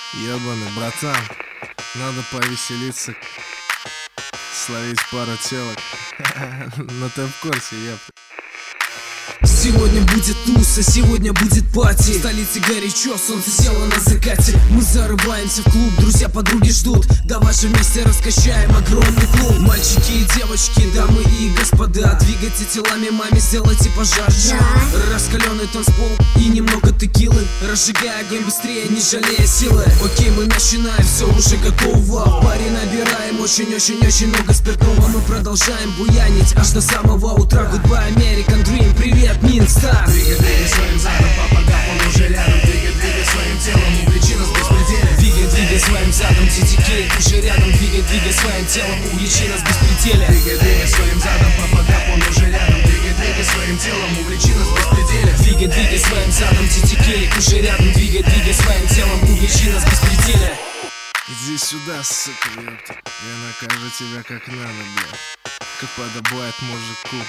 Ёбаный братан, надо повеселиться, словить пару телок. Но ты в курсе, ёпта. Сегодня будет туса, сегодня будет пати. В столице горячо, солнце село на закате. Мы зарываемся в клуб, друзья, подруги ждут. Давай же вместе раскачаем огромный клуб. Мальчики и девочки, дамы и господа, двигайте телами, маме, сделайте пожарче. Раскаленный танцпол и немного текилы. Разжигай огонь быстрее, не жалея силы. Окей, мы начинаем, все уже готово. В паре набираем очень-очень-очень много спиртного. Мы продолжаем буянить аж до самого утра. Goodbye, American Dream, привет, Минстар. Двигай своим задом, попадав, он уже рядом. Двигай своим телом, увлечи нас без пределя. Двигай своим задом, TTK, уже рядом. Двигай своим телом, увлечи нас без пределя. Двигай своим задом, попадав, он уже рядом. Двигай своим телом, увлечи нас без пределя. Двигай своим задом, TTK, уже рядом. Двигай своим телом, увлечи нас без пределя. Иди сюда, сука, ёпта. Я накажу тебя как надо, блядь. Как подобает мужику.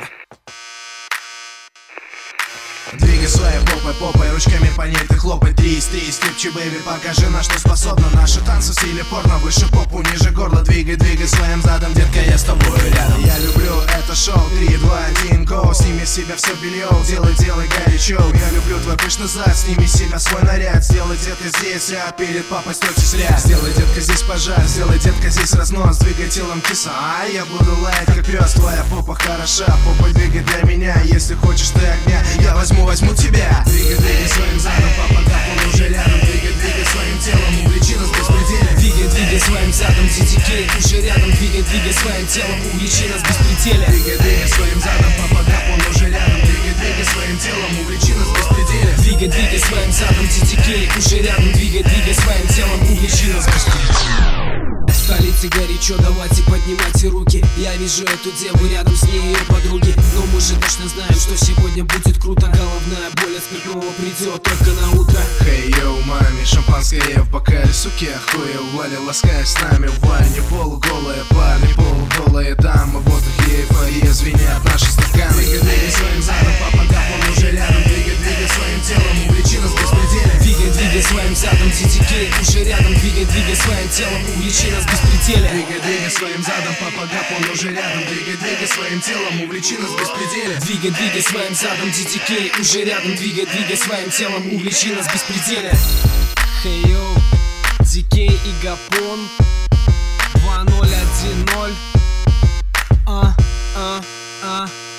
Двигай своей попой, ручками по ней ты хлопай. Трис, крепче, бэйби, покажи, на что способна. Наши танцы в стиле порно, выше попу, ниже горла. Двигай своим задом, детка, я с тобой рядом. Я люблю это шоу, 3, 2, 1, go. Сними с себя все белье, делай горячо. Я люблю твой пышный зад, сними с себя свой наряд. Сделай, детка, здесь, а перед папой стойте сряд. Сделай, детка, здесь пожар, сделай, детка, здесь разнос. Двигай телом киса, а я буду лаять как пес. Твоя попа хороша, попа двигай для меня. Если хочешь ты огня, я возьму тебя. Двигай своим задом, попадав, он уже рядом. Двигай своим телом, увлечи нас без пределя. Двигай своим задом, TTK, уже рядом. Двигай своим телом, увлечи нас без пределя. Двигай своим задом, попадав, он уже рядом. Двигай своим телом, увлечи нас без пределя. Двигай своим задом, TTK, уже рядом. Двигай своим телом, увлечи нас без пределя. В столице горячо, давайте поднимайте руки. Я вижу эту деву, рядом с ней ее подруги. Но мы же точно знаем, что сегодня будет круто. Головная боль от спиртного придет только на утро. Хей, йоу, маме, шампанское в бокале, суки, охуя ували, лаская с нами в ванне. Полуголые парни, полуголые дамы, в воздухе эйфория, звенят наши стаканы. Двигай своим задом, попадав, он уже рядом. Двигай своим телом, увлечи нас без пределя. Двигай своим задом, TTK, уже рядом. Двигай своим телом, увлечи нас без пределя. Двигай своим задом, попадав, он уже рядом. Двигай своим телом, увлечи нас без пределя. Двигай своим задом, TTK, уже рядом. Двигай своим телом, увлечи нас без пределя. Хей, йоу, DK и Гапон 2010.